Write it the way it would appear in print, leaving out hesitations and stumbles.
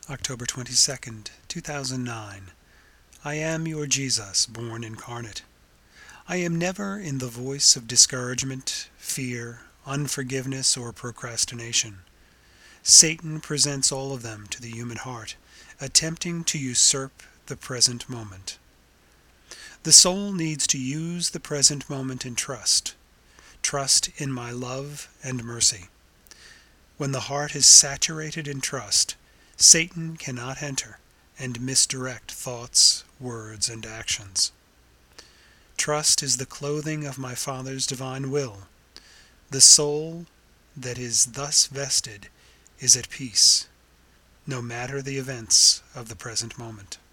October 22nd, 2009. I am your Jesus, born incarnate. I am never in the voice of discouragement, fear, unforgiveness, or procrastination. Satan presents all of them to the human heart, attempting to usurp the present moment. The soul needs to use the present moment in trust. Trust in my love and mercy. When the heart is saturated in trust, Satan cannot enter and misdirect thoughts, words, and actions. Trust is the clothing of my Father's divine will. The soul that is thus vested is at peace, no matter the events of the present moment.